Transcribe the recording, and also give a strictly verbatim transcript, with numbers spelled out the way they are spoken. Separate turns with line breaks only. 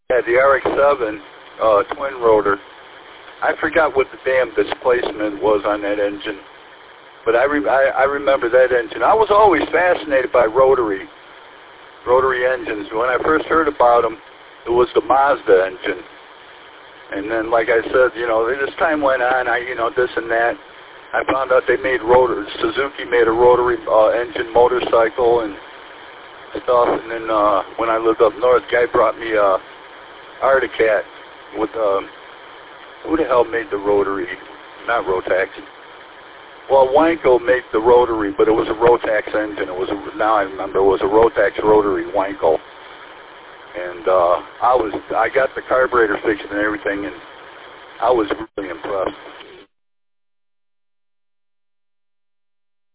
Yeah, the R X seven uh, twin rotor. I forgot what the damn displacement was on that engine, but I, re I, I remember that engine. I was always fascinated by rotary, rotary engines. When I first heard about them, it was the Mazda engine. And then, like I said, you know, as time went on, I, you know, this and that, I found out they made rotors. Suzuki made a rotary uh, engine motorcycle and stuff. And then uh, when I lived up north, guy brought me a Articat with, um, who the hell made the rotary? Not Rotax. Well, Wankel made the rotary, but it was a Rotax engine. It was a, now I remember, it was a Rotax rotary Wankel. And uh, I was, I got the carburetor fixed and everything, and I was really impressed.